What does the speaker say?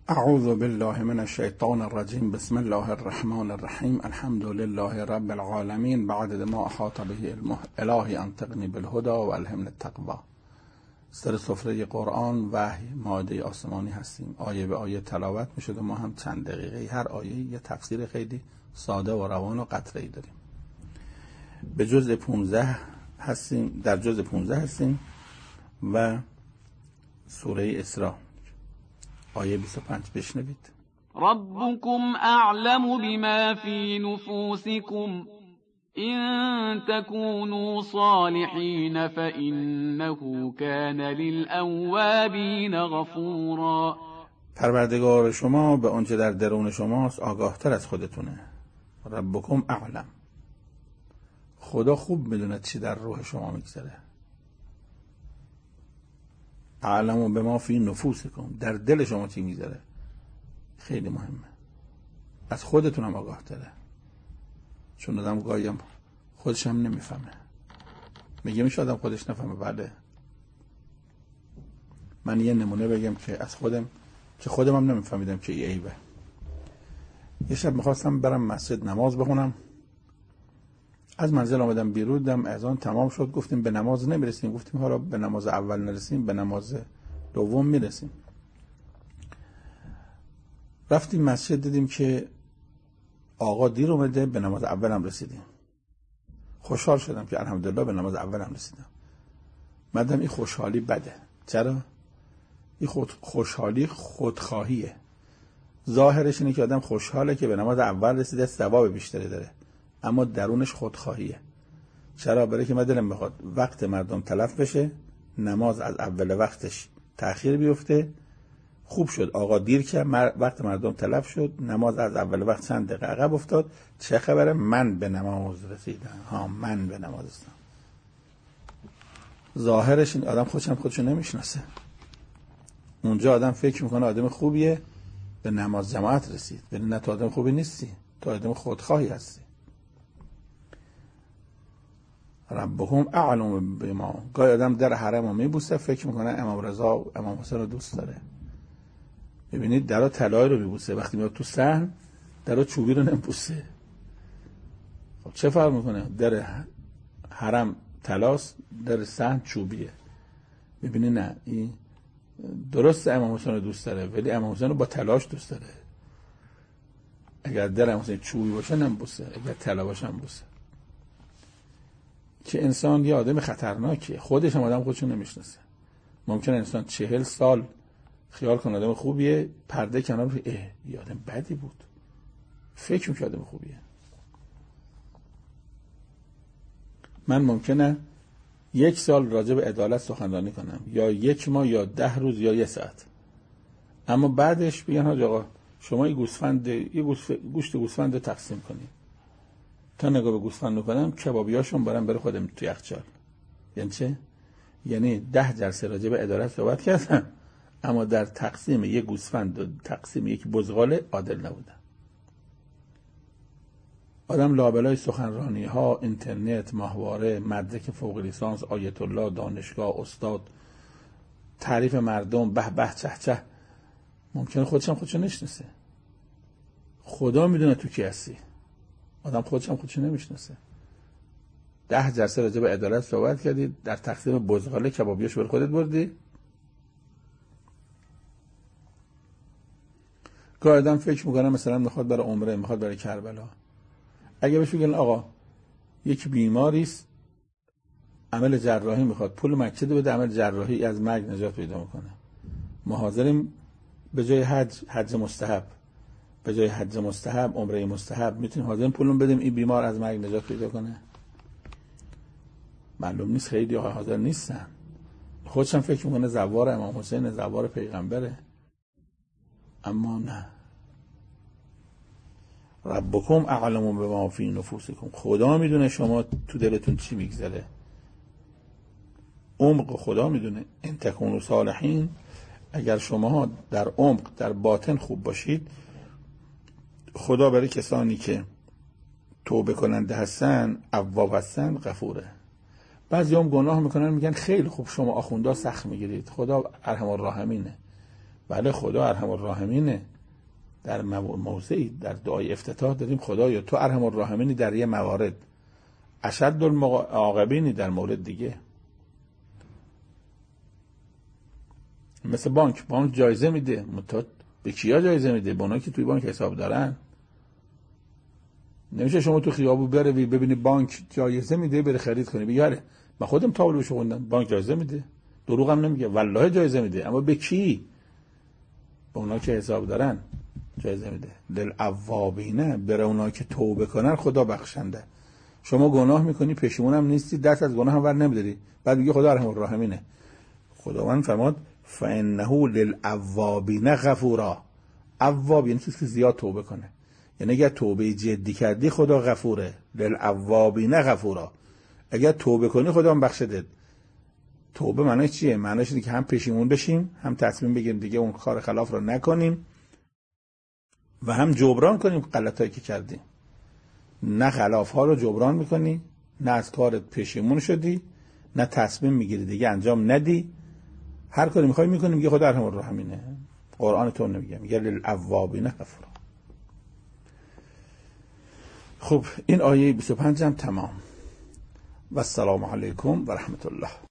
اعوذ بالله من الشیطان الرجیم. بسم الله الرحمن الرحیم. الحمد لله رب العالمین. بعد ما احاط به علمه الهی انطقنی بالهدى و الهمنی التقوی. سر سفره قرآن وحی ماده آسمانی هستیم. آیه به آیه تلاوت می شده. ما هم چند دقیقه هر آیه یه تفسیر خیلی ساده و روان و قطعی داریم. به جزء 15 هستیم، در جزء 15 هستیم و سوره اسراء آیه 25 بشنوید. ربكم اعلم بما في نفوسكم إن تكونوا صالحين فإنه كان للأوابين غفورا. پروردگار شما به آنچه در درون شماست آگاه تر از خودتونه. ربکم اعلم. خدا خوب میدونه چی در روح شما میگذره. اعلم بما فی نفوسکم، در دل شما چی میگذره خیلی مهمه. از خودتون هم آگاه تره، چون آدم گاهی هم خودش هم نمیفهمه. میگه میشه آدم خودش نفهمه. بله، من یه نمونه بگم که از خودم که خودم هم نمیفهمیدم که این عیبه. یه شب میخواستم برم مسجد نماز بخونم. از منزل آمدم بیرون، دیدم اذان تمام شد. گفتیم به نماز نمیرسیم. گفتیم حالا به نماز اول نرسیم به نماز دوم میرسیم. رفتیم مسجد، دیدیم که آقا دیر اومده، به نماز اول هم رسیدیم. خوشحال شدم که الحمدلله به نماز اول هم رسیدم. مدام این خوشحالی بده. چرا؟ این خوشحالی خودخواهیه. ظاهرش اینه که آدم خوشحاله که به نماز اول رسیده، ثواب بیشتری داره، اما درونش خودخواهیه. چرا؟ برای که من دلم بخواد وقت مردم تلف بشه، نماز از اول وقتش تأخیر بیفته. خوب شد آقا دیر که وقت مردم تلف شد، نماز از اول وقت چند دقیقه عقب افتاد. چه خبره؟ من به نماز رسیدم. من به نماز رسیدم. ظاهرش این آدم خودشو نمیشناسه. اونجا آدم فکر میکنه آدم خوبیه، به نماز جماعت رسید. ولی نه، تو آدم خوبی نیستی، تو آدم خودخواهی هستی. ربکم اعلم بما. گاهی آدم در حرم رو میبوسه، فکر میکنه امام رضا و امام حسین رو دوست داره. ببینید درا طلایی رو میبوسه، وقتی میاد تو صحن درا چوبی رو نمیبوسه. خب چه فرق میکنه؟ در حرم طلاست، در صحن چوبیه. ببینید نه، این درست امام حسین رو دوست داره، ولی امام حسین رو با طلاش دوست داره. اگر در امام حسین چوبی باشه نمیبوسه، اگر طلا باشه نمیبوسه. که انسان یه آدم خطرناکه. خودش هم آدم خودشو نمیشناسه. ممکنه انسان 40 سال خیال کنه آدم خوبیه، پرده کنار رو یه آدم بدی بود، فکر میکنه آدم خوبیه. من ممکنه 1 سال راجع به عدالت سخنرانی کنم، یا 1 ماه یا 10 روز یا 1 ساعت، اما بعدش بگن حاج آقا شما گوشت گوسفند تقسیم کنید. تا نگاه به گوسفند میکنم، کبابیاشون برم بره خودم تو یخچال. یعنی چه؟ یعنی 10 جلسه راجع به عدالت صحبت کردم، اما در تقسیم یک گوسفند و تقسیم یک بزغاله عادل نبودم. آدم لابلای سخنرانی ها، اینترنت، ماهواره، مدرک فوق لیسانس، آیت الله، دانشگاه، استاد، تعریف مردم، به به چه چه، ممکنه خودشو نشناسه. خدا میدونه تو کی هستی. آدم خودشو نمیشناسه. 10 جلسه راجع به عدالت صحبت کردی، در تقسیم بزغاله کبابیاش بر خودت بردی. که آدم فکر میکنه مثلا میخواد برای عمره، میخواد برای کربلا. اگه بهش بگن آقا یک بیماریست عمل جراحی میخواد، پول مسجد بده عمل جراحی از مرگ نجات پیدا میکنه، ما حاضریم به جای حج مستحب، به جای حج مستحب عمره مستحب میتونیم حاضرین پولم بدیم این بیمار از مرگ نجات پیدا کنه. معلوم نیست خیلی حاضر نیستن. خودشم فکر میکنه زوار امام حسین، زوار پیغمبره، اما نه. ربکم اعلم بما فی نفوسکم. خدا میدونه شما تو دلتون چی میگذره. عمق خدا میدونه. ان تکونوا صالحین، اگر شما در عمق در باطن خوب باشید، خدا برای کسانی که توبه کننده هستن، اواب هستن، غفوره. بعضی هم گناه میکنن میگن خیلی خوب شما آخوندا سخت میگیرید، خدا ارحم الراحمینه. بله خدا ارحم الراحمینه. در موضعی در دعای افتتاح داریم خدایا تو ارحم الراحمینی در یه موارد، اشد المعاقبینی در مورد دیگه. مثل بانک جایزه میده، به کیا جایزه میده؟ به اونایی که توی بانک حساب دارن. نمیشه شما تو خیابون بروی ببینی بانک جایزه میده بری خرید کنی بگی آره من خودم تابلوش خوندم بانک جایزه میده. دروغ هم نمیگه، والله جایزه میده. اما به کی؟ به اونایی که حساب دارن جایزه میده. للأوابین، برای اونایی که توبه کنن خدا بخشنده. شما گناه میکنی پشیمون هم نیستی، دست از گناه هم ور نمیداری، بعد میگه خدا ارحم الراحمینه. خداوند فرمود فانه للأوابین غفورا. اواب یعنی کسی که زیاد توبه کنه، یعنی اگر توبه جدی کردی خدا غفوره. للأوابین غفورا، اگر توبه کنی خدا هم بخشده. توبه معنیش چیه؟ معنیش اینه که هم پشیمون بشیم، هم تصمیم بگیریم دیگه اون کار خلاف رو نکنیم و هم جبران کنیم غلطایی که کردیم. نه خلاف ها رو جبران میکنی، نه از کارت پشیمون شدی، نه تصمیم میگیری دیگه انجام ندی. هر کاری میخوای میکنی میگه خدا ارحم الراحمینه. قرآن تو نمیگه، میگه للأوابین غفورا. خب این آیه 25 هم تمام. و السلام علیکم و رحمت الله.